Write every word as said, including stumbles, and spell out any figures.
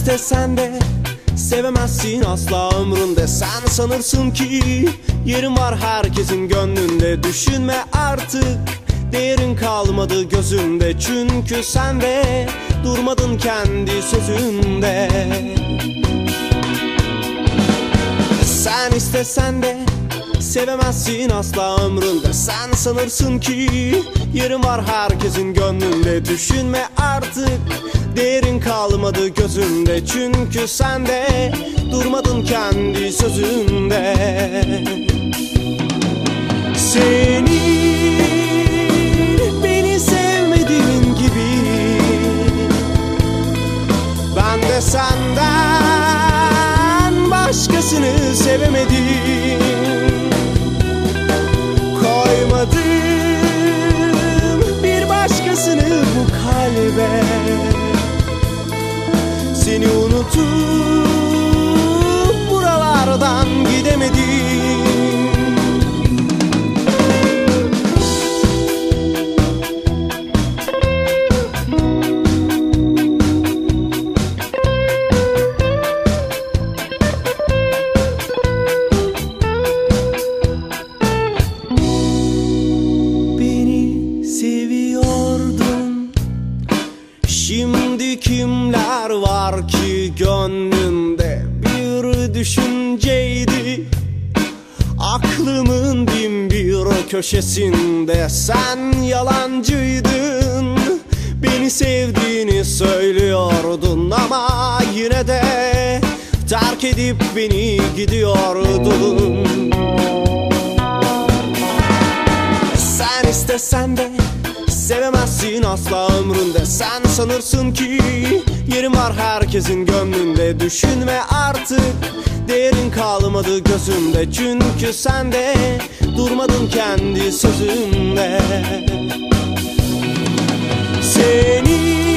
istesen de sevemezsin asla ömründe. Sen sanırsın ki yerin var herkesin gönlünde. Düşünme artık, değerin kalmadı gözünde. Çünkü sen de durmadın kendi sözünde. Sen istesen de sevemezsin asla ömründe. Sen sanırsın ki yerin var herkesin gönlünde. Düşünme artık, değerin kalmadı gözünde. Çünkü sen de durmadın kendi sözünde. Seni beni sevmediğin gibi ben de senden başkasını sevemedim. Koymadım bir başkasını bu kalbe. Seni unutup buralardan gidemedim. Şimdi kimler var ki gönlünde? Bir düşünceydi aklımın bin bir köşesinde. Sen yalancıydın, beni sevdiğini söylüyordun ama yine de terk edip beni gidiyordun. Sen istesen de sevemezsin asla ömründe. Sen sanırsın ki yerin var herkesin gönlünde. Düşünme artık, değerin kalmadı gözünde. Çünkü sen de durmadın kendi sözünde. Seni